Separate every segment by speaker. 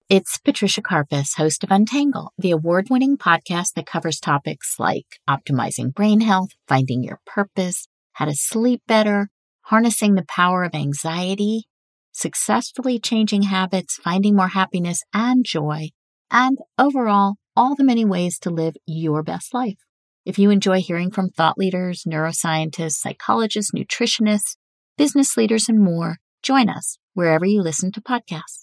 Speaker 1: It's Patricia Karpus, host of Untangle, the award-winning podcast that covers topics like optimizing brain health, finding your purpose, how to sleep better, harnessing the power of anxiety, successfully changing habits, finding more happiness and joy, and overall, all the many ways to live your best life. If you enjoy hearing from thought leaders, neuroscientists, psychologists, nutritionists, business leaders, and more, join us wherever you listen to podcasts.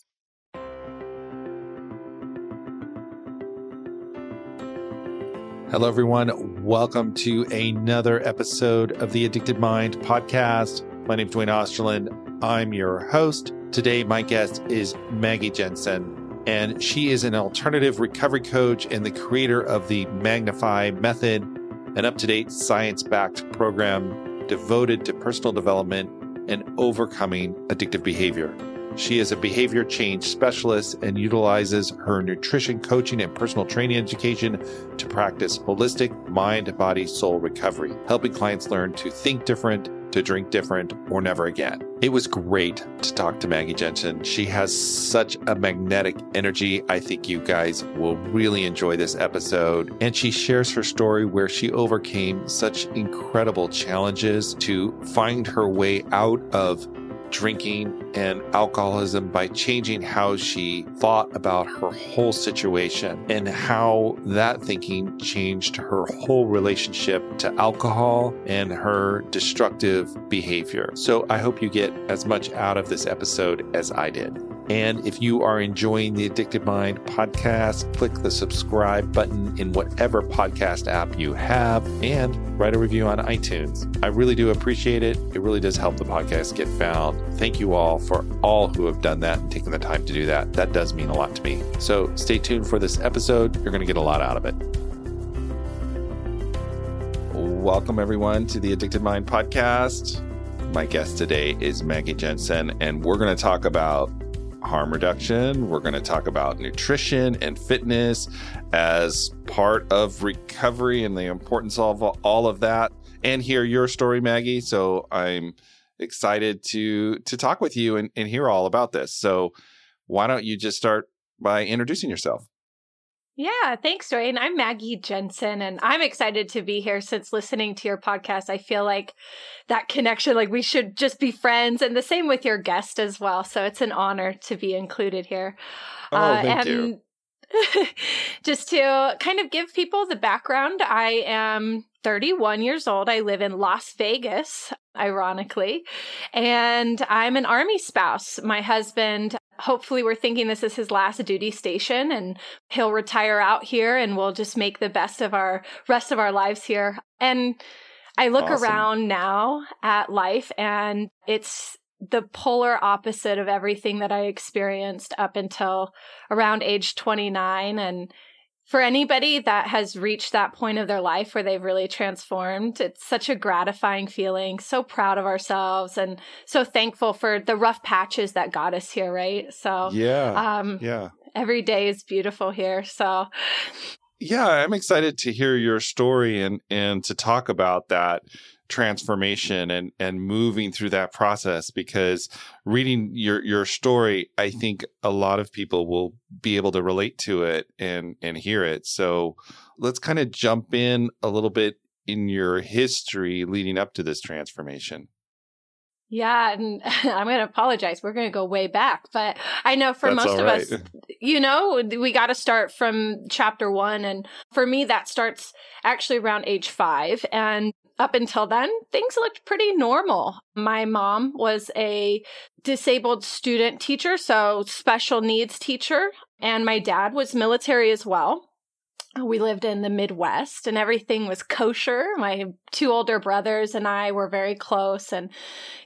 Speaker 2: Hello, everyone. Welcome to another episode of the Addicted Mind podcast. My name is Dwayne Osterlund. I'm your host. Today, my guest is Maggie Jensen, and she is an alternative recovery coach and the creator of the Magnify Method, an up-to-date science-backed program devoted to personal development and overcoming addictive behavior. She is a behavior change specialist and utilizes her nutrition coaching and personal training education to practice holistic mind, body, soul recovery, helping clients learn to think different, to drink different, or never again. It was great to talk to Maggie Jensen. She has such a magnetic energy. I think you guys will really enjoy this episode. And she shares her story where she overcame such incredible challenges to find her way out of drinking and alcoholism by changing how she thought about her whole situation and how that thinking changed her whole relationship to alcohol and her destructive behavior. So I hope you get as much out of this episode as I did. And if you are enjoying the Addicted Mind podcast, click the subscribe button in whatever podcast app you have and write a review on iTunes. I really do appreciate it. It really does help the podcast get found. Thank you all for all who have done that and taken the time to do that. That does mean a lot to me. So stay tuned for this episode. You're going to get a lot out of it. Welcome, everyone, to the Addicted Mind podcast. My guest today is Maggie Jensen, and we're going to talk about harm reduction. We're going to talk about nutrition and fitness as part of recovery and the importance of all of that, and hear your story, Maggie. So I'm excited to talk with you and hear all about this. So why don't you just start by introducing yourself?
Speaker 3: Yeah, thanks, Dwayne. I'm Maggie Jensen, and I'm excited to be here since listening to your podcast. I feel like that connection, like we should just be friends, and the same with your guest as well. So it's an honor to be included here.
Speaker 2: Thank you.
Speaker 3: Just to kind of give people the background, I am 31 years old. I live in Las Vegas, ironically, and I'm an Army spouse. My husband, hopefully we're thinking this is his last duty station and he'll retire out here and we'll just make the best of our rest of our lives here. And I look around now at life and it's the polar opposite of everything that I experienced up until around age 29. And for anybody that has reached that point of their life where they've really transformed, it's such a gratifying feeling, so proud of ourselves and so thankful for the rough patches that got us here, right? So yeah. Every day is beautiful here. So
Speaker 2: yeah, I'm excited to hear your story and to talk about that transformation and moving through that process, because reading your story, I think a lot of people will be able to relate to it and hear it. So let's kind of jump in a little bit in your history leading up to this transformation.
Speaker 3: Yeah, and I'm going to apologize. We're going to go way back, but I know for
Speaker 2: That's
Speaker 3: most of
Speaker 2: right.
Speaker 3: us, we got to start from chapter 1. And for me, that starts actually around age 5. And up until then, things looked pretty normal. My mom was a disabled student teacher, so special needs teacher, and my dad was military as well. We lived in the Midwest and everything was kosher. My 2 older brothers and I were very close. And,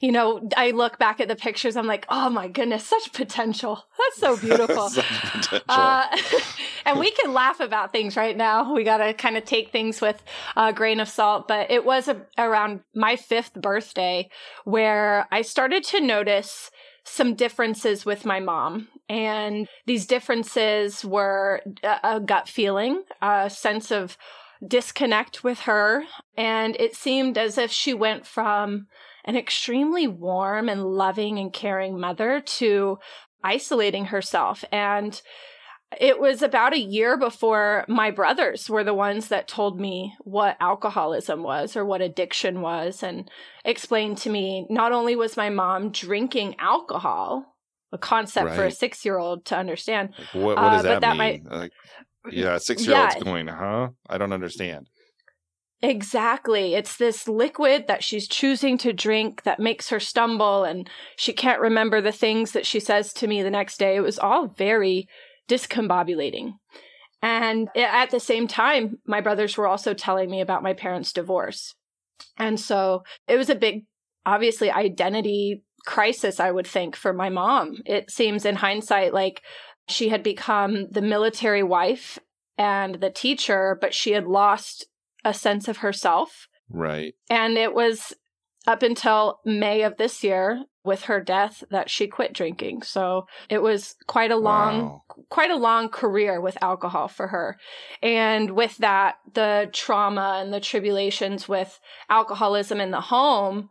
Speaker 3: I look back at the pictures, I'm like, oh my goodness, such potential. That's so beautiful.
Speaker 2: Such potential.
Speaker 3: And we can laugh about things right now. We got to kind of take things with a grain of salt. But it was around my 5th birthday where I started to notice some differences with my mom. And these differences were a gut feeling, a sense of disconnect with her. And it seemed as if she went from an extremely warm and loving and caring mother to isolating herself. And it was about a year before my brothers were the ones that told me what alcoholism was or what addiction was, and explained to me not only was my mom drinking alcohol, a concept for a 6-year-old to understand.
Speaker 2: What does that mean? A 6-year-old's going, huh? I don't understand.
Speaker 3: Exactly. It's this liquid that she's choosing to drink that makes her stumble, and she can't remember the things that she says to me the next day. It was all very discombobulating. And at the same time, my brothers were also telling me about my parents' divorce. And so it was a big, obviously, identity crisis, I would think, for my mom. It seems in hindsight like she had become the military wife and the teacher, but she had lost a sense of herself.
Speaker 2: Right.
Speaker 3: And it was up until May of this year with her death that she quit drinking. So it was quite a long career with alcohol for her. And with that, the trauma and the tribulations with alcoholism in the home,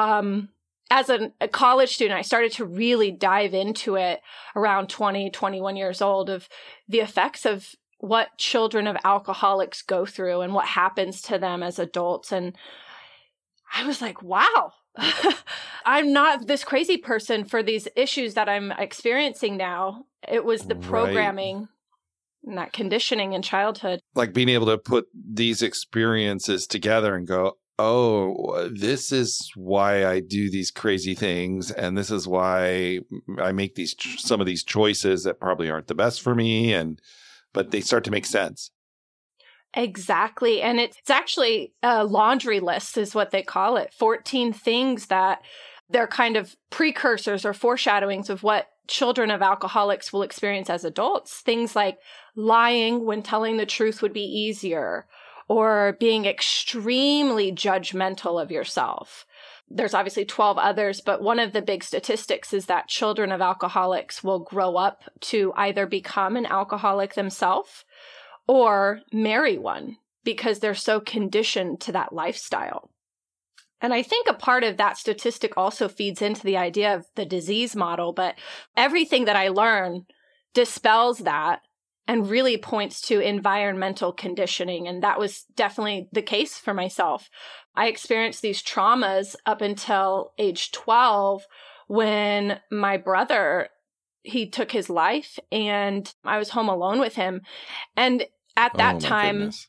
Speaker 3: as a college student, I started to really dive into it around 20, 21 years old, of the effects of what children of alcoholics go through and what happens to them as adults. And I was like, wow, I'm not this crazy person for these issues that I'm experiencing now. It was the programming and that conditioning in childhood.
Speaker 2: Like being able to put these experiences together and go, oh, this is why I do these crazy things. And this is why I make some of these choices that probably aren't the best for me. But they start to make sense.
Speaker 3: Exactly. And it's actually a laundry list is what they call it. 14 things that they're kind of precursors or foreshadowings of what children of alcoholics will experience as adults. Things like lying when telling the truth would be easier, or being extremely judgmental of yourself. There's obviously 12 others, but one of the big statistics is that children of alcoholics will grow up to either become an alcoholic themselves or marry one because they're so conditioned to that lifestyle. And I think a part of that statistic also feeds into the idea of the disease model, but everything that I learn dispels that and really points to environmental conditioning. And that was definitely the case for myself. I experienced these traumas up until age 12 when my brother, he took his life and I was home alone with him. And at that time,
Speaker 2: goodness.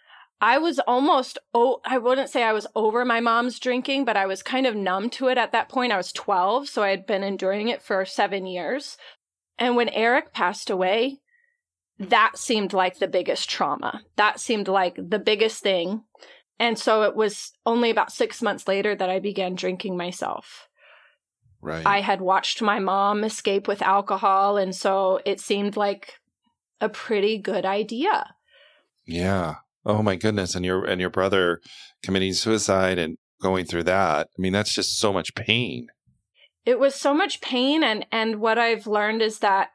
Speaker 3: I was almost, I wouldn't say I was over my mom's drinking, but I was kind of numb to it at that point. I was 12, so I had been enduring it for 7 years. And when Eric passed away, that seemed like the biggest trauma. That seemed like the biggest thing. And so it was only about 6 months later that I began drinking myself.
Speaker 2: Right.
Speaker 3: I had watched my mom escape with alcohol, and so it seemed like a pretty good idea.
Speaker 2: Yeah. Oh my goodness. And your brother committing suicide and going through that. I mean, that's just so much pain.
Speaker 3: It was so much pain. And what I've learned is that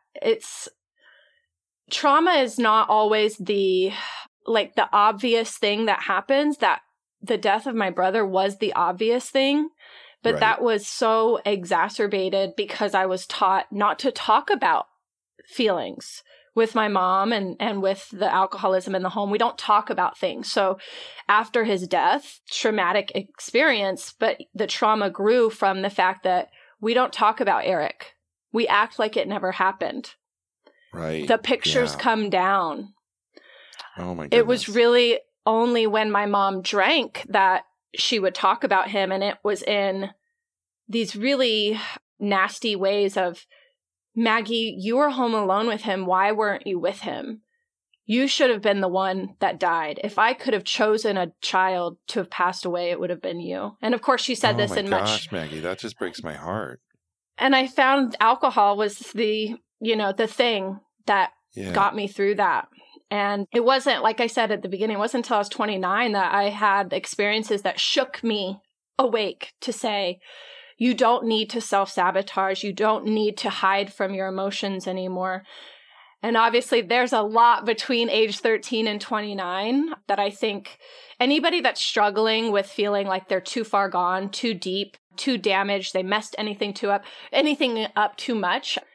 Speaker 3: trauma is not always the obvious thing that happens. That the death of my brother was the obvious thing, but that was so exacerbated because I was taught not to talk about feelings with my mom and with the alcoholism in the home. We don't talk about things. So after his death, traumatic experience, but the trauma grew from the fact that we don't talk about Eric. We act like it never happened.
Speaker 2: Right.
Speaker 3: The pictures come down.
Speaker 2: Oh my goodness.
Speaker 3: It was really only when my mom drank that she would talk about him, and it was in these really nasty ways of, Maggie, you were home alone with him. Why weren't you with him? You should have been the one that died. If I could have chosen a child to have passed away, it would have been you. And of course, she said this in much. Oh my gosh,
Speaker 2: Maggie, that just breaks my heart.
Speaker 3: And I found alcohol was the thing that got me through that. And it wasn't, like I said at the beginning, it wasn't until I was 29 that I had experiences that shook me awake to say, you don't need to self-sabotage. You don't need to hide from your emotions anymore. And obviously, there's a lot between age 13 and 29 that I think anybody that's struggling with feeling like they're too far gone, too deep, too damaged, they messed anything up too much,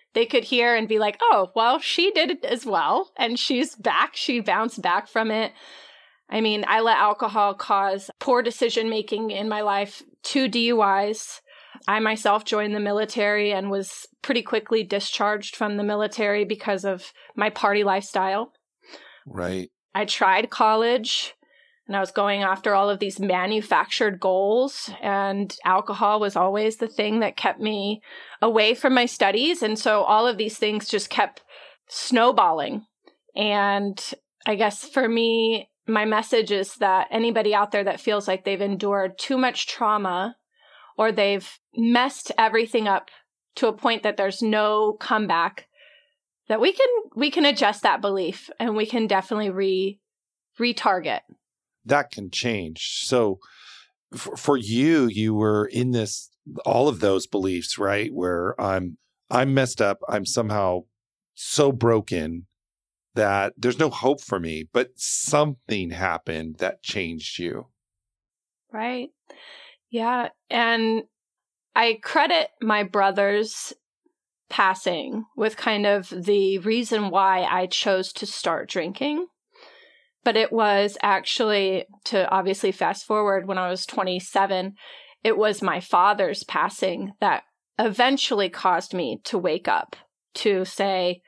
Speaker 3: they could hear and be like, oh, well, she did it as well. And she's back. She bounced back from it. I mean, I let alcohol cause poor decision-making in my life, 2 DUIs. I myself joined the military and was pretty quickly discharged from the military because of my party lifestyle.
Speaker 2: Right.
Speaker 3: I tried college and I was going after all of these manufactured goals, and alcohol was always the thing that kept me away from my studies. And so all of these things just kept snowballing. And I guess for me, my message is that anybody out there that feels like they've endured too much trauma or they've messed everything up to a point that there's no comeback, that we can adjust that belief and we can definitely retarget.
Speaker 2: That can change. So for you, you were in this, all of those beliefs, right? Where I'm messed up. I'm somehow so broken that there's no hope for me, but something happened that changed you.
Speaker 3: Right. Yeah. And I credit my brother's passing with kind of the reason why I chose to start drinking. But it was actually, to obviously fast forward, when I was 27, it was my father's passing that eventually caused me to wake up, to say,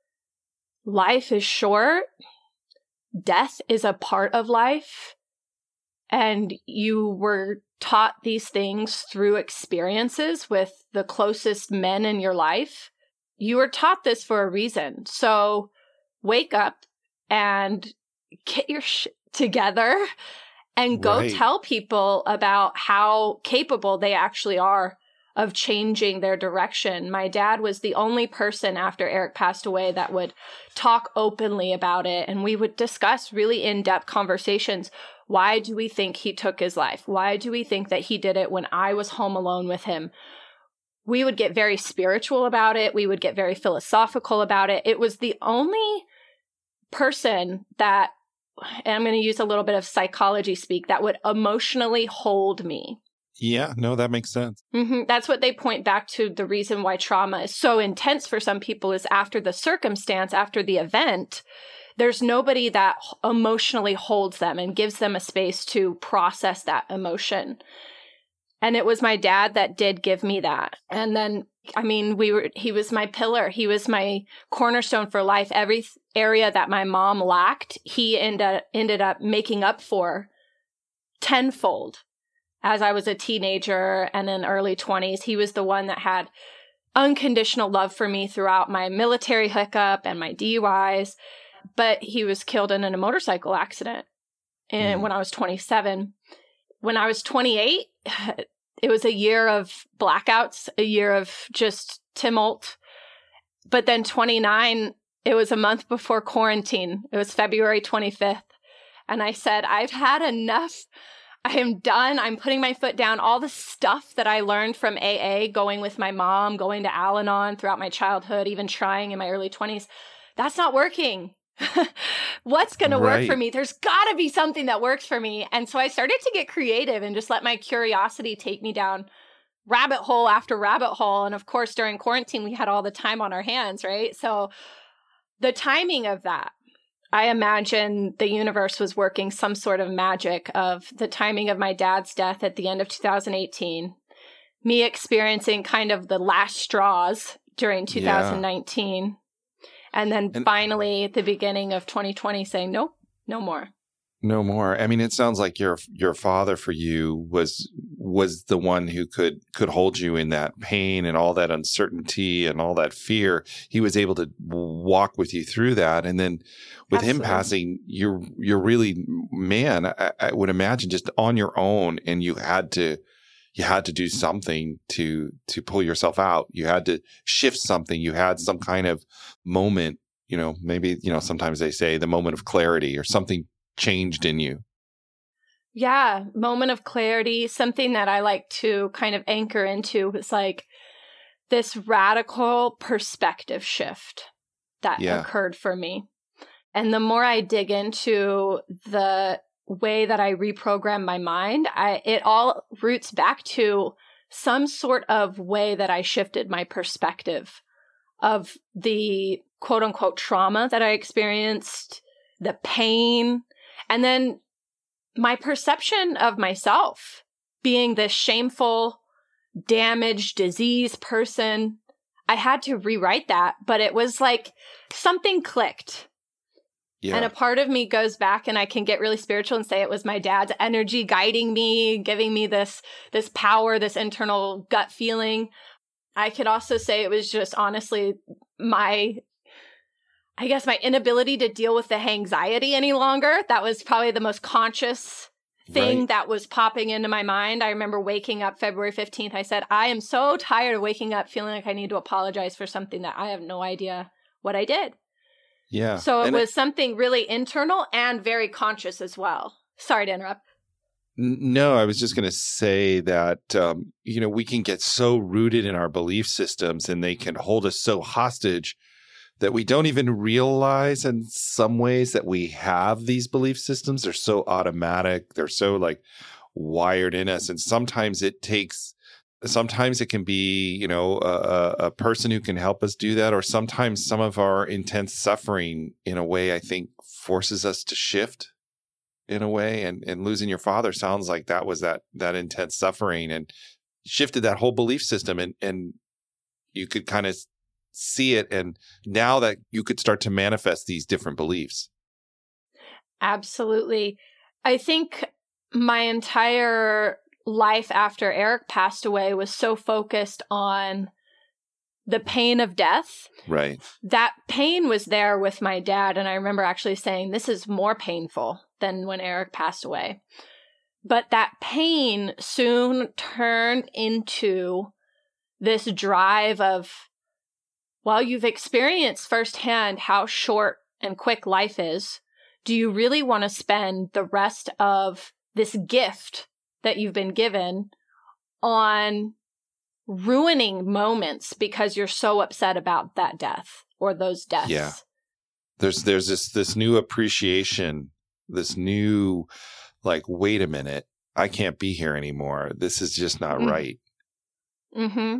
Speaker 3: life is short, death is a part of life, and you were taught these things through experiences with the closest men in your life. You were taught this for a reason. So wake up and get your shit together and go tell people about how capable they actually are of changing their direction. My dad was the only person after Eric passed away that would talk openly about it. And we would discuss really in-depth conversations. Why do we think he took his life? Why do we think that he did it when I was home alone with him? We would get very spiritual about it. We would get very philosophical about it. It was the only person that, and I'm going to use a little bit of psychology speak, that would emotionally hold me.
Speaker 2: Yeah, no, that makes sense.
Speaker 3: Mm-hmm. That's what they point back to. The reason why trauma is so intense for some people is after the circumstance, after the event, there's nobody that emotionally holds them and gives them a space to process that emotion. And it was my dad that did give me that. And then, I mean, he was my pillar. He was my cornerstone for life. Every area that my mom lacked, he ended up making up for tenfold. As I was a teenager and in early 20s, he was the one that had unconditional love for me throughout my military hookup and my DUIs. But he was killed in a motorcycle accident when I was 27. When I was 28, it was a year of blackouts, a year of just tumult. But then 29, it was a month before quarantine. It was February 25th. And I said, I've had enough. I am done. I'm putting my foot down. All the stuff that I learned from AA, going with my mom, going to Al-Anon throughout my childhood, even trying in my early 20s, that's not working. What's going to work for me? There's got to be something that works for me. And so I started to get creative and just let my curiosity take me down rabbit hole after rabbit hole. And of course, during quarantine, we had all the time on our hands, right? So the timing of that, I imagine the universe was working some sort of magic of the timing of my dad's death at the end of 2018, me experiencing kind of the last straws during 2019, and then finally at the beginning of 2020 saying, nope, no more.
Speaker 2: No more. I mean, it sounds like your father for you was the one who could hold you in that pain and all that uncertainty and all that fear. He was able to walk with you through that. And then with him passing, you're really, man, I would imagine just on your own, and you had to do something to pull yourself out. You had to shift something. You had some kind of moment, maybe, sometimes they say the moment of clarity or something changed in you.
Speaker 3: Yeah, moment of clarity. Something that I like to kind of anchor into was like this radical perspective shift that occurred for me. And the more I dig into the way that I reprogram my mind, it all roots back to some sort of way that I shifted my perspective of the quote unquote trauma that I experienced, the pain, and then my perception of myself being this shameful, damaged, diseased person. I had to rewrite that, but it was like something clicked. Yeah. And a part of me goes back, and I can get really spiritual and say it was my dad's energy guiding me, giving me this power, this internal gut feeling. I could also say it was just honestly my inability to deal with the anxiety any longer. That was probably the most conscious thing that was popping into my mind. I remember waking up February 15th. I said, I am so tired of waking up feeling like I need to apologize for something that I have no idea what I did.
Speaker 2: Yeah.
Speaker 3: So it was something really internal and very conscious as well. Sorry to interrupt.
Speaker 2: No, I was just going to say that, we can get so rooted in our belief systems, and they can hold us so hostage that we don't even realize in some ways that we have these belief systems. They're so automatic. They're so wired in us. And sometimes it can be, a person who can help us do that. Or sometimes some of our intense suffering in a way, I think, forces us to shift in a way. And losing your father sounds like that was that intense suffering and shifted that whole belief system. And you could kind of see it. And now that you could start to manifest these different beliefs.
Speaker 3: Absolutely. I think my entire life after Eric passed away was so focused on the pain of death.
Speaker 2: Right.
Speaker 3: That pain was there with my dad. And I remember actually saying, this is more painful than when Eric passed away. But that pain soon turned into this drive of, well, you've experienced firsthand how short and quick life is. Do you really want to spend the rest of this gift that you've been given on ruining moments because you're so upset about that death or those deaths?
Speaker 2: Yeah. There's this new appreciation, this new, wait a minute, I can't be here anymore. This is just not right.
Speaker 3: Mm-hmm.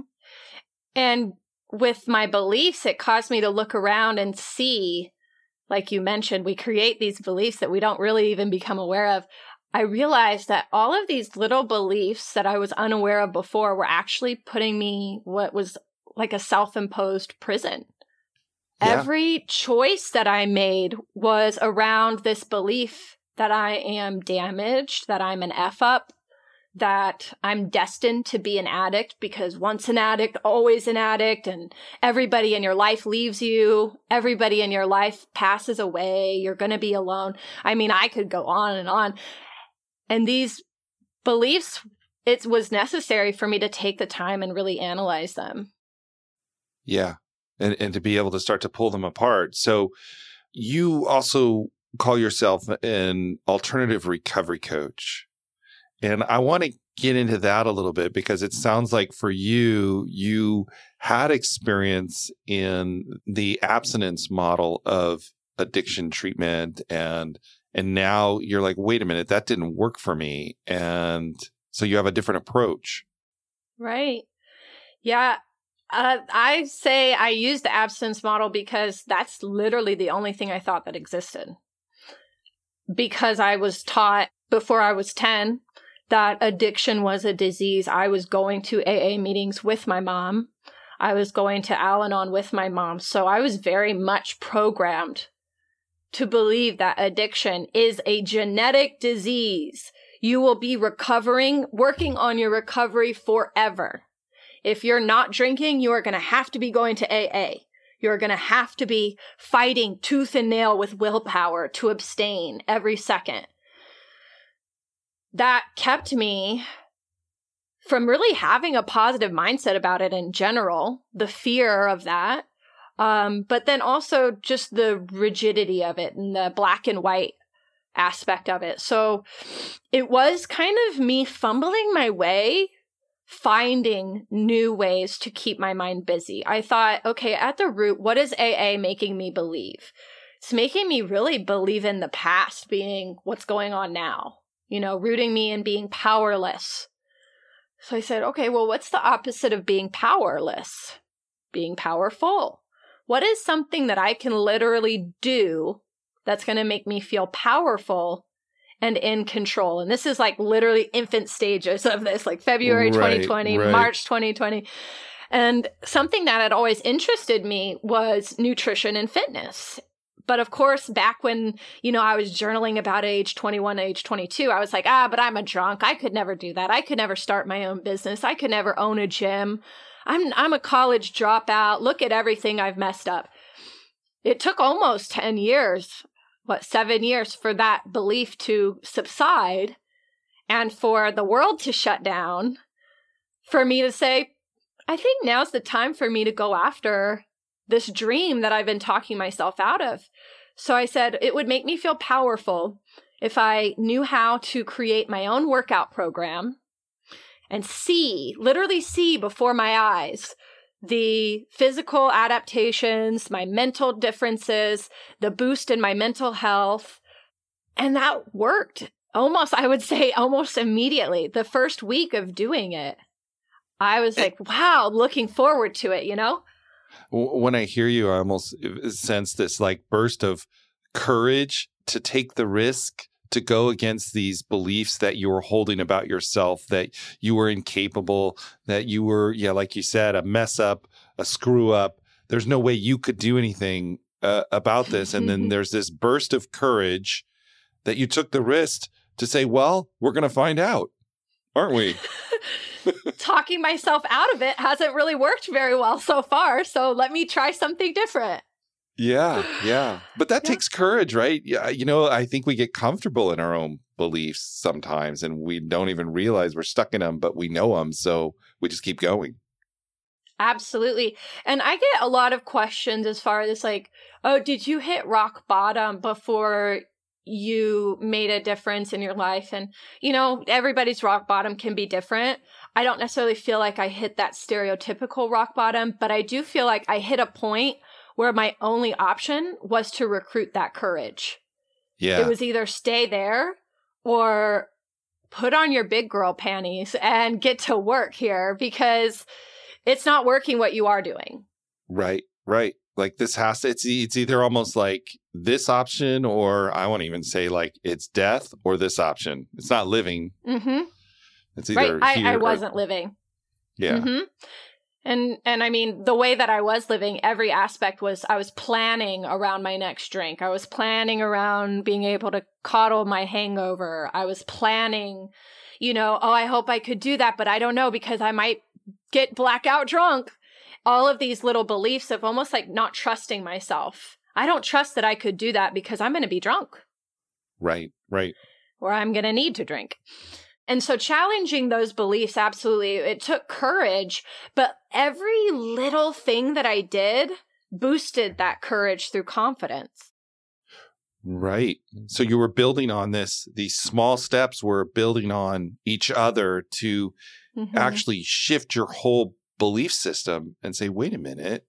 Speaker 3: And with my beliefs, it caused me to look around and see, like you mentioned, we create these beliefs that we don't really even become aware of. I realized that all of these little beliefs that I was unaware of before were actually putting me what was like a self-imposed prison. Yeah. Every choice that I made was around this belief that I am damaged, that I'm an F-up, that I'm destined to be an addict because once an addict, always an addict, and everybody in your life leaves you. Everybody in your life passes away. You're going to be alone. I mean, I could go on and on. And these beliefs, it was necessary for me to take the time and really analyze them.
Speaker 2: Yeah. And to be able to start to pull them apart. So you also call yourself an alternative recovery coach. And I want to get into that a little bit because it sounds like for you, you had experience in the abstinence model of addiction treatment and now you're like, wait a minute, that didn't work for me. And so you have a different approach.
Speaker 3: Right. Yeah. I say I use the abstinence model because that's literally the only thing I thought that existed. Because I was taught before I was 10 that addiction was a disease. I was going to AA meetings with my mom. I was going to Al-Anon with my mom. So I was very much programmed to believe that addiction is a genetic disease. You will be working on your recovery forever. If you're not drinking, you are going to have to be going to AA. You're going to have to be fighting tooth and nail with willpower to abstain every second. That kept me from really having a positive mindset about it in general, the fear of that. But then also just the rigidity of it and the black and white aspect of it. So it was kind of me fumbling my way, finding new ways to keep my mind busy. I thought, okay, at the root, what is AA making me believe? It's making me really believe in the past being what's going on now, rooting me in being powerless. So I said, okay, well, what's the opposite of being powerless? Being powerful. what is something that I can literally do that's going to make me feel powerful and in control? And this is like literally infant stages of this, like February 2020,
Speaker 2: right.
Speaker 3: March 2020. And something that had always interested me was nutrition and fitness. But of course, back when, I was journaling about age 21, age 22, I was like, but I'm a drunk. I could never do that. I could never start my own business. I could never own a gym. I'm a college dropout. Look at everything I've messed up. It took almost 10 years, 7 years for that belief to subside and for the world to shut down, for me to say, I think now's the time for me to go after this dream that I've been talking myself out of. So I said, it would make me feel powerful if I knew how to create my own workout program and literally see before my eyes the physical adaptations, my mental differences, the boost in my mental health. And that worked I would say almost immediately. The first week of doing it, I was like, wow, looking forward to it,
Speaker 2: When I hear you, I almost sense this like burst of courage to take the risk, to go against these beliefs that you were holding about yourself, that you were incapable, that you were, like you said, a mess up, a screw up. There's no way you could do anything about this. And then there's this burst of courage that you took the risk to say, well, we're going to find out, aren't we?
Speaker 3: Talking myself out of it hasn't really worked very well so far. So let me try something different.
Speaker 2: Yeah. But that takes courage, right? Yeah. I think we get comfortable in our own beliefs sometimes and we don't even realize we're stuck in them, but we know them. So we just keep going.
Speaker 3: Absolutely. And I get a lot of questions as far as like, oh, did you hit rock bottom before you made a difference in your life? And, everybody's rock bottom can be different. I don't necessarily feel like I hit that stereotypical rock bottom, but I do feel like I hit a point where my only option was to recruit that courage.
Speaker 2: Yeah.
Speaker 3: It was either stay there or put on your big girl panties and get to work here because it's not working what you are doing.
Speaker 2: Right. Like it's either almost like this option, or I won't even say like it's death, or this option. It's not living.
Speaker 3: Mm-hmm.
Speaker 2: It's either
Speaker 3: right. I wasn't living.
Speaker 2: Yeah.
Speaker 3: Mm-hmm. And I mean, the way that I was living, every aspect was, I was planning around my next drink. I was planning around being able to coddle my hangover. I was planning, I hope I could do that, but I don't know because I might get blackout drunk. All of these little beliefs of almost like not trusting myself. I don't trust that I could do that because I'm going to be drunk.
Speaker 2: Right.
Speaker 3: Or I'm going to need to drink. And so challenging those beliefs, absolutely, it took courage, but every little thing that I did boosted that courage through confidence.
Speaker 2: Right. So you were building on these small steps were building on each other to actually shift your whole belief system and say, wait a minute,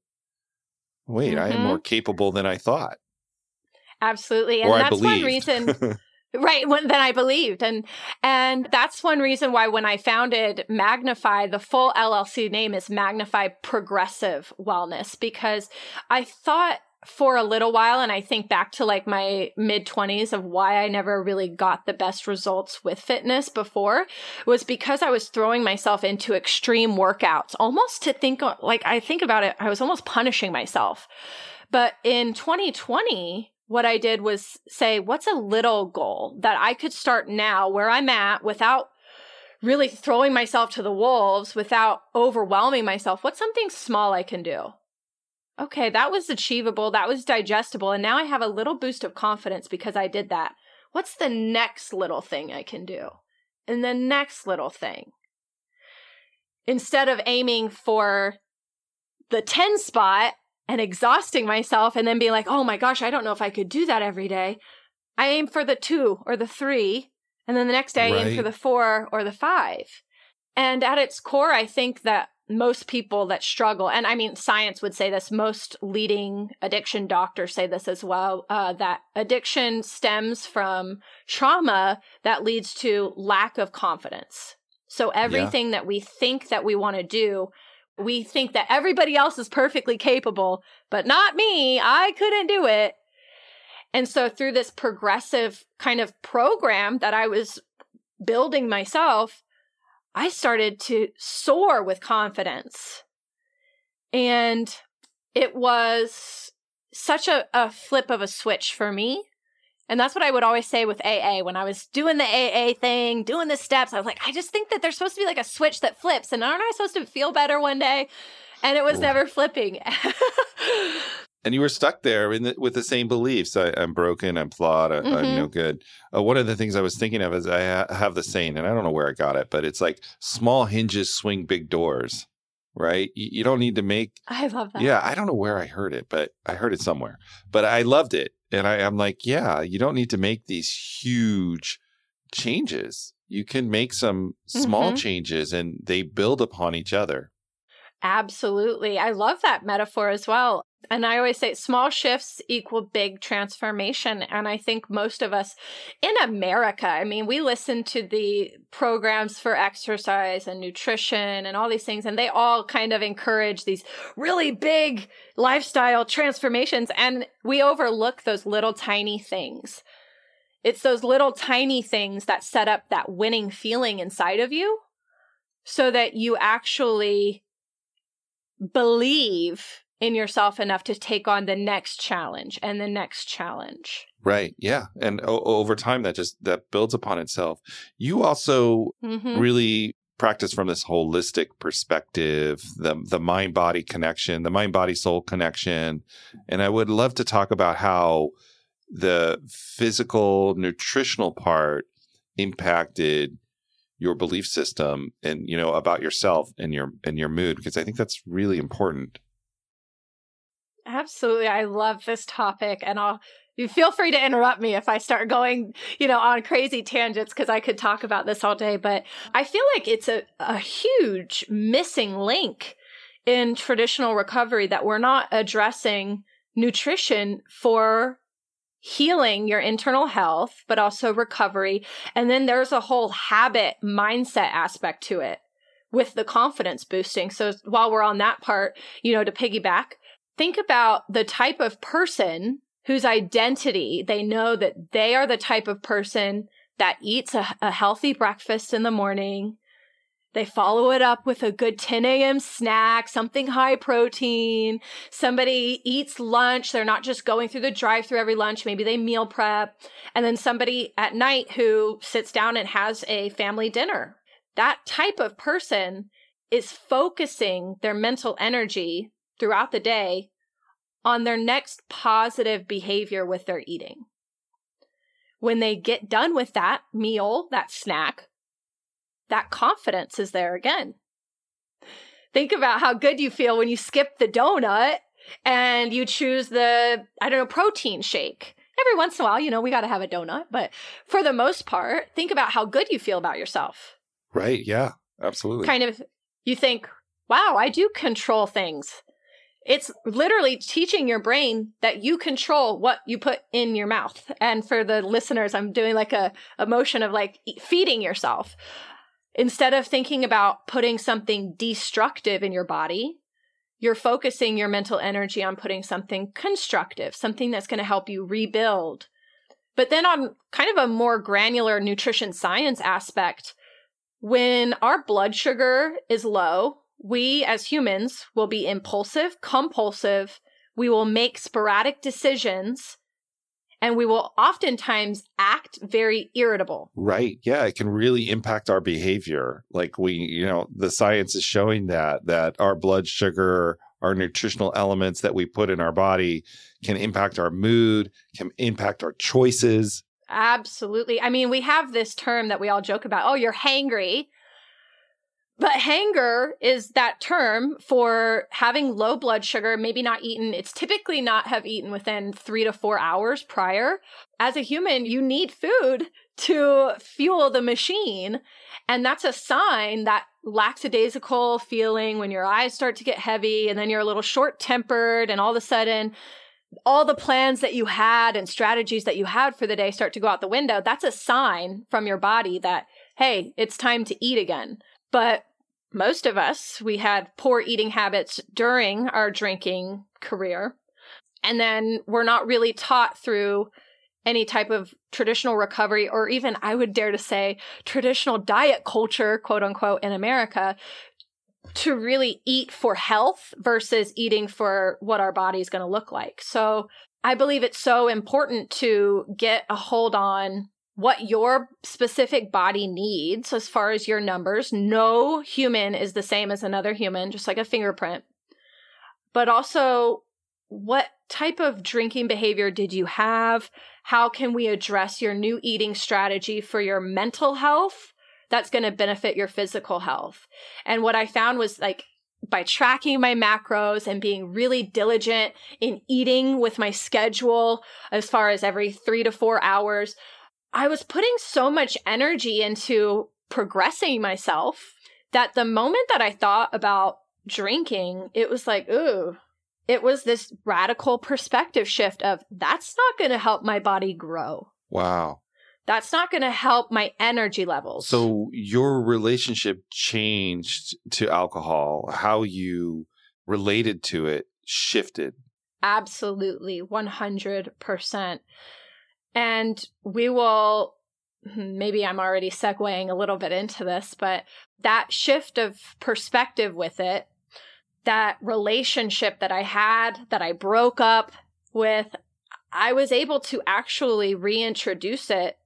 Speaker 2: I am more capable than I thought.
Speaker 3: Absolutely. And that's one reason. Right. Then I believed. And that's one reason why when I founded Magnify, the full LLC name is Magnify Progressive Wellness, because I thought for a little while, and I think back to like my mid-20s of why I never really got the best results with fitness before, was because I was throwing myself into extreme workouts, almost to think like I think about it, I was almost punishing myself. But in 2020, what I did was say, what's a little goal that I could start now where I'm at without really throwing myself to the wolves, without overwhelming myself? What's something small I can do? Okay, that was achievable. That was digestible. And now I have a little boost of confidence because I did that. What's the next little thing I can do? And the next little thing. Instead of aiming for the 10 spot and exhausting myself and then being like, oh my gosh, I don't know if I could do that every day. I aim for the 2 or the 3. And then the next day I aim for the 4 or the 5. And at its core, I think that most people that struggle, and I mean, science would say this, most leading addiction doctors say this as well, that addiction stems from trauma that leads to lack of confidence. So everything that we think that we want to do, We think that everybody else is perfectly capable, but not me. I couldn't do it. And so through this progressive kind of program that I was building myself, I started to soar with confidence. And it was such a flip of a switch for me. And that's what I would always say with AA. When I was doing the AA thing, doing the steps, I was like, I just think that there's supposed to be like a switch that flips. And aren't I supposed to feel better one day? And it was never flipping.
Speaker 2: And you were stuck there with the same beliefs. I'm broken, I'm flawed, I'm no good. One of the things I was thinking of is I have the saying, and I don't know where I got it, but it's like small hinges swing big doors, right? You don't need to make...
Speaker 3: I love that.
Speaker 2: Yeah, I don't know where I heard it, but I heard it somewhere. But I loved it. And I'm like, yeah, you don't need to make these huge changes. You can make some small changes and they build upon each other.
Speaker 3: Absolutely. I love that metaphor as well. And I always say small shifts equal big transformation. And I think most of us in America, I mean, we listen to the programs for exercise and nutrition and all these things, and they all kind of encourage these really big lifestyle transformations. And we overlook those little tiny things. It's those little tiny things that set up that winning feeling inside of you so that you actually believe in yourself enough to take on the next challenge and the next challenge.
Speaker 2: Right. Yeah. And over time, that builds upon itself. You also really practice from this holistic perspective, the mind-body connection, the mind-body-soul connection. And I would love to talk about how the physical, nutritional part impacted your belief system and, about yourself and your mood, because I think that's really important.
Speaker 3: Absolutely. I love this topic, and you feel free to interrupt me if I start going, on crazy tangents, because I could talk about this all day. But I feel like it's a huge missing link in traditional recovery that we're not addressing nutrition for healing your internal health, but also recovery. And then there's a whole habit mindset aspect to it with the confidence boosting. So while we're on that part, to piggyback, think about the type of person whose identity, they know that they are the type of person that eats a healthy breakfast in the morning. They follow it up with a good 10 a.m. snack, something high protein. Somebody eats lunch. They're not just going through the drive-thru every lunch. Maybe they meal prep. And then somebody at night who sits down and has a family dinner. That type of person is focusing their mental energy throughout the day on their next positive behavior with their eating. When they get done with that meal, that snack, that confidence is there again. Think about how good you feel when you skip the donut and you choose the, protein shake. Every once in a while, we got to have a donut, but for the most part, think about how good you feel about yourself.
Speaker 2: Right. Yeah, absolutely.
Speaker 3: Kind of, you think, wow, I do control things. It's literally teaching your brain that you control what you put in your mouth. And for the listeners, I'm doing like a motion of like feeding yourself. Instead of thinking about putting something destructive in your body, you're focusing your mental energy on putting something constructive, something that's going to help you rebuild. But then on kind of a more granular nutrition science aspect, when our blood sugar is low, we as humans will be impulsive, compulsive. We will make sporadic decisions, and we will oftentimes act very irritable.
Speaker 2: Right. Yeah. It can really impact our behavior. Like the science is showing that our blood sugar, our nutritional elements that we put in our body can impact our mood, can impact our choices.
Speaker 3: Absolutely. I mean, we have this term that we all joke about. Oh, you're hangry. But hanger is that term for having low blood sugar, maybe not eaten. It's typically not have eaten within 3 to 4 hours prior. As a human, you need food to fuel the machine. And that's a sign, that lackadaisical feeling when your eyes start to get heavy and then you're a little short-tempered and all of a sudden all the plans that you had and strategies that you had for the day start to go out the window. That's a sign from your body that, hey, it's time to eat again. But most of us, we had poor eating habits during our drinking career. And then we're not really taught through any type of traditional recovery, or even, I would dare to say, traditional diet culture, quote unquote, in America, to really eat for health versus eating for what our body is going to look like. So I believe it's so important to get a hold on what your specific body needs as far as your numbers. No human is the same as another human, just like a fingerprint. But also, what type of drinking behavior did you have? How can we address your new eating strategy for your mental health that's going to benefit your physical health? And what I found was, like, by tracking my macros and being really diligent in eating with my schedule as far as every 3 to 4 hours, I was putting so much energy into progressing myself that the moment that I thought about drinking, it was like, ooh, it was this radical perspective shift of, that's not going to help my body grow.
Speaker 2: Wow.
Speaker 3: That's not going to help my energy levels.
Speaker 2: So your relationship changed to alcohol, how you related to it shifted.
Speaker 3: Absolutely, 100%. And we will, maybe I'm already segueing a little bit into this, but that shift of perspective with it, that relationship that I had, that I broke up with, I was able to actually reintroduce it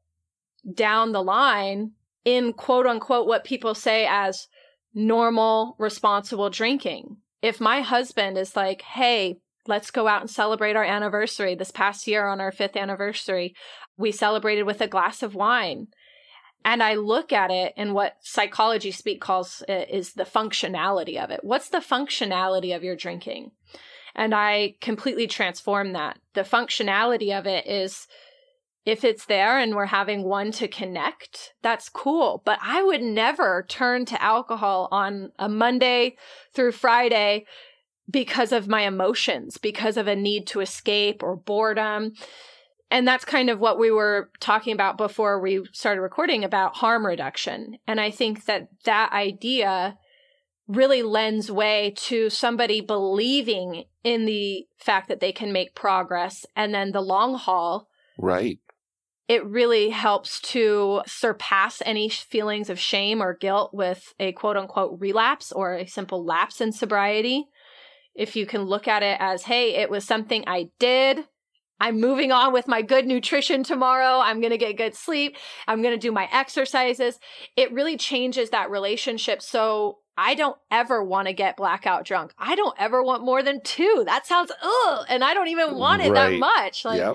Speaker 3: down the line in quote unquote what people say as normal, responsible drinking. If my husband is like, hey, let's go out and celebrate our anniversary. This past year on our 5th anniversary, we celebrated with a glass of wine. And I look at it, and what psychology speak calls it is the functionality of it. What's the functionality of your drinking? And I completely transform that. The functionality of it is, if it's there and we're having one to connect, that's cool. But I would never turn to alcohol on a Monday through Friday because of my emotions, because of a need to escape or boredom. And that's kind of what we were talking about before we started recording about harm reduction. And I think that that idea really lends way to somebody believing in the fact that they can make progress. And then the long haul.
Speaker 2: Right.
Speaker 3: It really helps to surpass any feelings of shame or guilt with a quote unquote relapse or a simple lapse in sobriety. If you can look at it as, hey, it was something I did. I'm moving on with my good nutrition tomorrow. I'm going to get good sleep. I'm going to do my exercises. It really changes that relationship. So I don't ever want to get blackout drunk. I don't ever want more than 2. That sounds, ugh. And I don't even want it that much.
Speaker 2: Yep.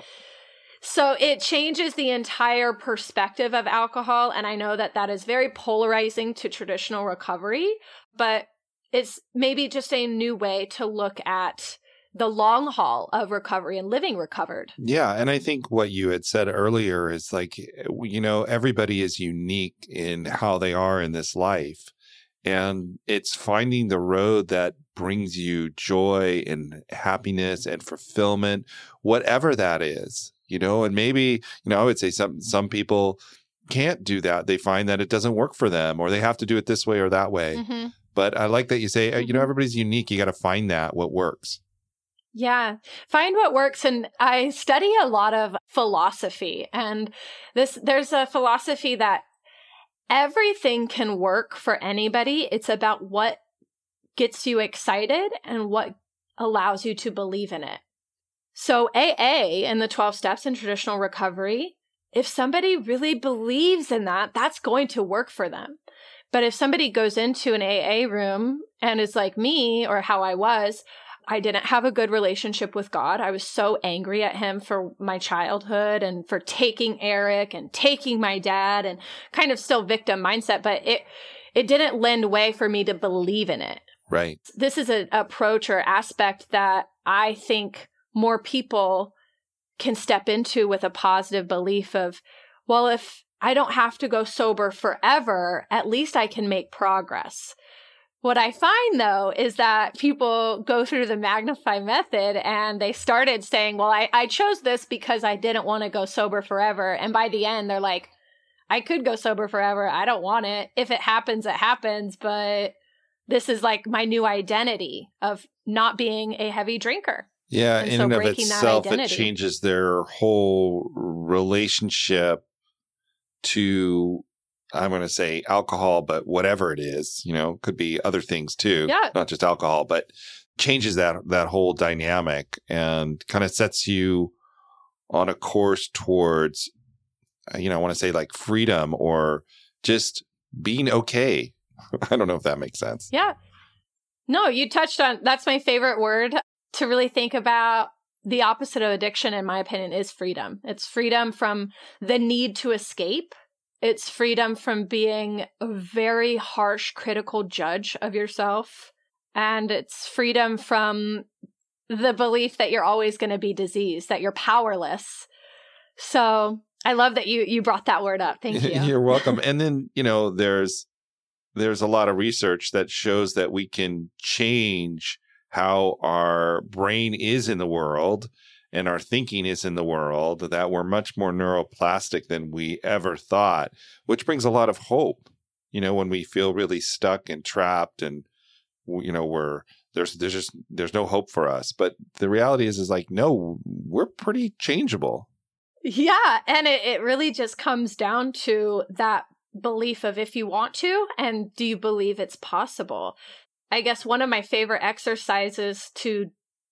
Speaker 3: So it changes the entire perspective of alcohol. And I know that that is very polarizing to traditional recovery, but it's maybe just a new way to look at the long haul of recovery and living recovered.
Speaker 2: Yeah. And I think what you had said earlier is like, you know, everybody is unique in how they are in this life. And it's finding the road that brings you joy and happiness and fulfillment, whatever that is, you know, and maybe, you know, I would say some people can't do that. They find that it doesn't work for them, or they have to do it this way or that way. Mm-hmm. But I like that you say, you know, everybody's unique. You got to find that what works.
Speaker 3: Yeah. Find what works. And I study a lot of philosophy, and there's a philosophy that everything can work for anybody. It's about what gets you excited and what allows you to believe in it. So AA and the 12 steps in traditional recovery, if somebody really believes in that, that's going to work for them. But if somebody goes into an AA room and is like me, or how I was, I didn't have a good relationship with God. I was so angry at him for my childhood and for taking Eric and taking my dad, and kind of still victim mindset, but it didn't lend way for me to believe in it.
Speaker 2: Right.
Speaker 3: This is an approach or aspect that I think more people can step into with a positive belief of, well, if I don't have to go sober forever, at least I can make progress. What I find, though, is that people go through the Magnify method and they started saying, well, I chose this because I didn't want to go sober forever. And by the end, they're like, I could go sober forever. I don't want it. If it happens, it happens. But this is like my new identity of not being a heavy drinker.
Speaker 2: Yeah,
Speaker 3: And
Speaker 2: in
Speaker 3: so
Speaker 2: and of
Speaker 3: breaking that
Speaker 2: itself, it
Speaker 3: identity.
Speaker 2: changes their whole relationship to, I'm going to say alcohol, but whatever it is, could be other things too,
Speaker 3: Yeah.
Speaker 2: not just alcohol, but changes that whole dynamic and kind of sets you on a course towards, I want to say like freedom or just being okay. I don't know if that makes sense.
Speaker 3: Yeah. No, you touched on, that's my favorite word to really think about. The opposite of addiction, in my opinion, is freedom. It's freedom from the need to escape. It's freedom from being a very harsh, critical judge of yourself. And it's freedom from the belief that you're always going to be diseased, that you're powerless. So I love that you brought that word up. Thank you.
Speaker 2: You're welcome. And then, there's a lot of research that shows that we can change how our brain is in the world and our thinking is in the world, that we're much more neuroplastic than we ever thought, which brings a lot of hope, when we feel really stuck and trapped and, there's no hope for us. But the reality is like, no, we're pretty changeable.
Speaker 3: Yeah. And it really just comes down to that belief of if you want to, and do you believe it's possible? I guess one of my favorite exercises to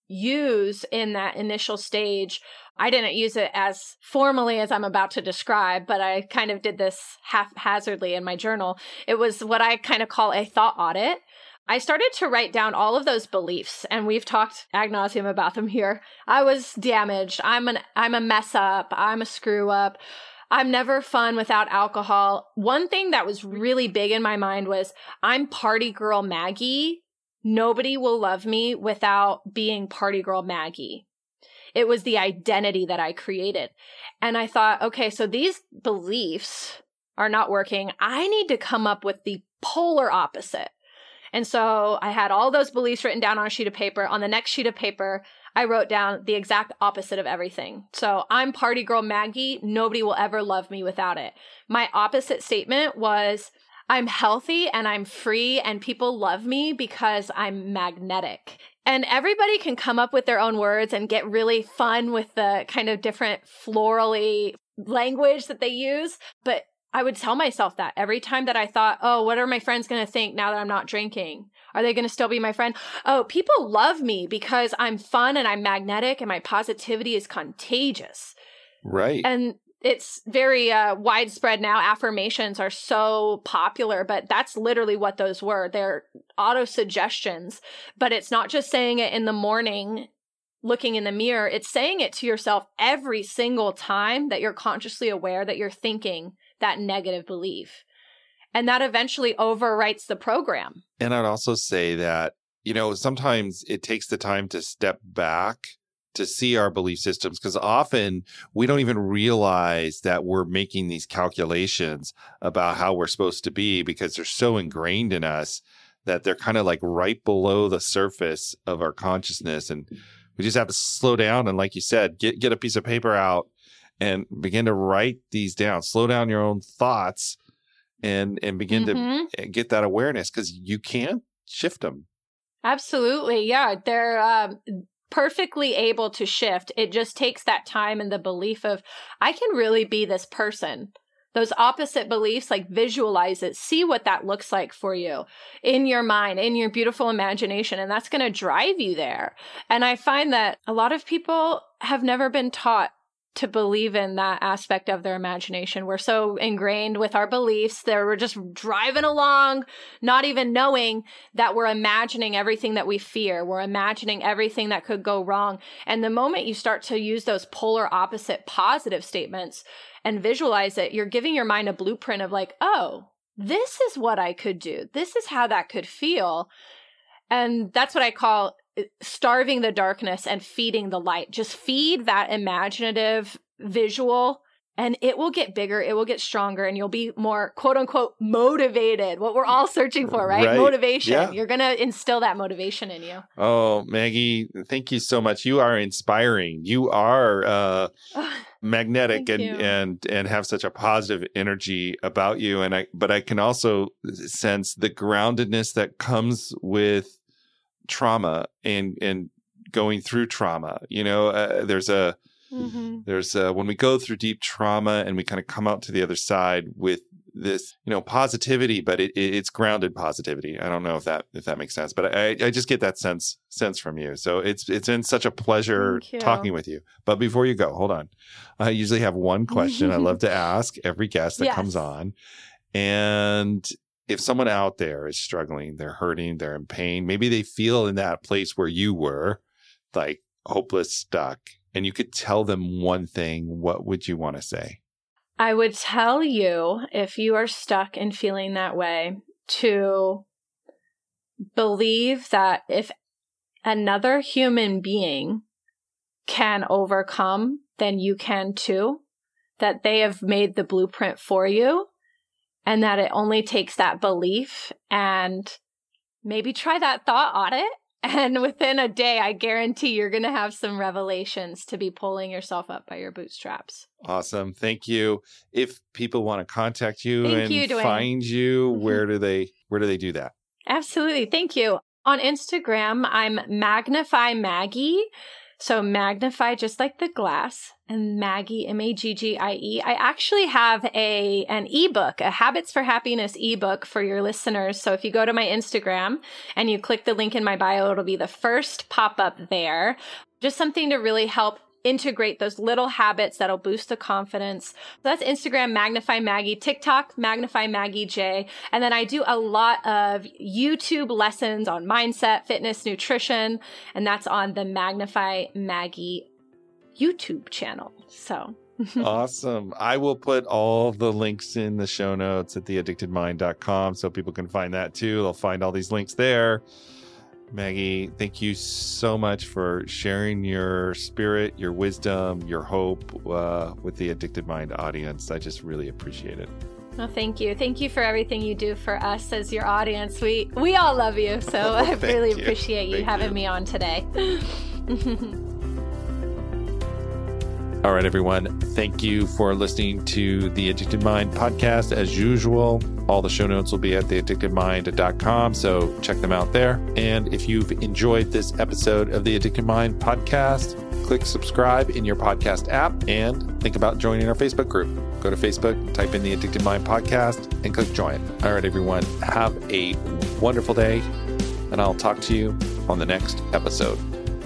Speaker 3: use in that initial stage, I didn't use it as formally as I'm about to describe, but I kind of did this haphazardly in my journal. It was what I kind of call a thought audit. I started to write down all of those beliefs, and we've talked ad nauseum about them here. I was damaged. I'm a mess up. I'm a screw up. I'm never fun without alcohol. One thing that was really big in my mind was I'm party girl Maggie. Nobody will love me without being party girl Maggie. It was the identity that I created. And I thought, okay, so these beliefs are not working. I need to come up with the polar opposite. And so I had all those beliefs written down on a sheet of paper. On the next sheet of paper, I wrote down the exact opposite of everything. So I'm party girl Maggie. Nobody will ever love me without it. My opposite statement was I'm healthy and I'm free and people love me because I'm magnetic. And everybody can come up with their own words and get really fun with the kind of different florally language that they use. But I would tell myself that every time that I thought, oh, what are my friends going to think now that I'm not drinking? Are they going to still be my friend? Oh, people love me because I'm fun and I'm magnetic and my positivity is contagious.
Speaker 2: Right.
Speaker 3: And it's very widespread now. Affirmations are so popular, but that's literally what those were. They're auto-suggestions, but it's not just saying it in the morning, looking in the mirror. It's saying it to yourself every single time that you're consciously aware that you're thinking that negative belief. And that eventually overwrites the program.
Speaker 2: And I'd also say that, sometimes it takes the time to step back to see our belief systems, because often we don't even realize that we're making these calculations about how we're supposed to be because they're so ingrained in us that they're kind of like right below the surface of our consciousness. And we just have to slow down. And like you said, get a piece of paper out and begin to write these down. Slow down your own thoughts and begin to get that awareness, because you can't shift them.
Speaker 3: Absolutely. Yeah. They're perfectly able to shift. It just takes that time and the belief of, I can really be this person. Those opposite beliefs, like visualize it, see what that looks like for you in your mind, in your beautiful imagination. And that's going to drive you there. And I find that a lot of people have never been taught to believe in that aspect of their imagination. We're so ingrained with our beliefs that we're just driving along, not even knowing that we're imagining everything that we fear. We're imagining everything that could go wrong. And the moment you start to use those polar opposite positive statements and visualize it, you're giving your mind a blueprint of like, oh, this is what I could do. This is how that could feel. And that's what I call starving the darkness and feeding the light. Just feed that imaginative visual and it will get bigger, it will get stronger, and you'll be more quote unquote motivated. What we're all searching for, right? Motivation. Yeah. You're going to instill that motivation in you.
Speaker 2: Oh, Maggie, thank you so much. You are inspiring. You are magnetic and have such a positive energy about you. But I can also sense the groundedness that comes with trauma and going through trauma. There's when we go through deep trauma and we kind of come out to the other side with this, positivity, but it's grounded positivity. I don't know if that makes sense, but I just get that sense from you. So it's been such a pleasure talking with you. But before you go, hold on. I usually have one question I love to ask every guest that comes on. And if someone out there is struggling, they're hurting, they're in pain, maybe they feel in that place where you were, like hopeless, stuck, and you could tell them one thing, what would you want to say?
Speaker 3: I would tell you, if you are stuck and feeling that way, to believe that if another human being can overcome, then you can too, that they have made the blueprint for you, and that it only takes that belief. And maybe try that thought audit. And within a day, I guarantee you're going to have some revelations to be pulling yourself up by your bootstraps.
Speaker 2: Awesome. Thank you. If people want to contact you find you, where do they do that? Absolutely.
Speaker 3: Thank you. On Instagram, I'm Magnify Maggie. So magnify just like the glass, and Maggie, Maggie. I actually have an ebook, a Habits for Happiness ebook for your listeners. So if you go to my Instagram and you click the link in my bio, it'll be the first pop-up there. Just something to really help integrate those little habits that'll boost the confidence. So that's Instagram, Magnify Maggie, TikTok, Magnify Maggie J. And then I do a lot of YouTube lessons on mindset, fitness, nutrition, and that's on the Magnify Maggie YouTube channel. So
Speaker 2: awesome. I will put all the links in the show notes at theaddictedmind.com so people can find that too. They'll find all these links there. Maggie, thank you so much for sharing your spirit, your wisdom, your hope with the Addicted Mind audience. I just really appreciate it.
Speaker 3: Well, thank you. Thank you for everything you do for us as your audience. We all love you, so I really appreciate you having me on today.
Speaker 2: All right, everyone. Thank you for listening to the Addicted Mind podcast. As usual, all the show notes will be at theaddictedmind.com, so check them out there. And if you've enjoyed this episode of the Addicted Mind podcast, click subscribe in your podcast app and think about joining our Facebook group. Go to Facebook, type in the Addicted Mind podcast, and click join. All right, everyone. Have a wonderful day, and I'll talk to you on the next episode.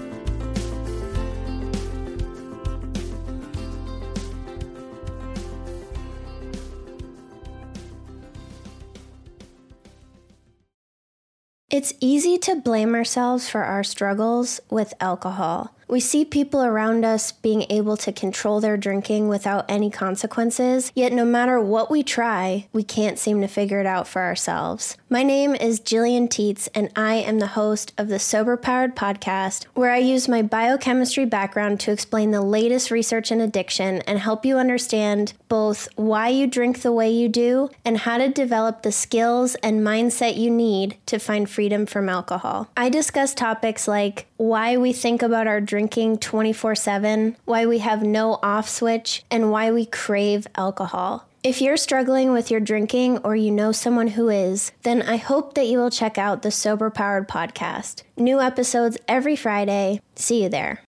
Speaker 4: It's easy to blame ourselves for our struggles with alcohol. We see people around us being able to control their drinking without any consequences, yet no matter what we try, we can't seem to figure it out for ourselves. My name is Jillian Teets, and I am the host of the Sober Powered podcast, where I use my biochemistry background to explain the latest research in addiction and help you understand both why you drink the way you do and how to develop the skills and mindset you need to find freedom from alcohol. I discuss topics like why we think about our drinking 24/7, why we have no off switch, and why we crave alcohol. If you're struggling with your drinking or you know someone who is, then I hope that you will check out the Sober Powered podcast. New episodes every Friday. See you there.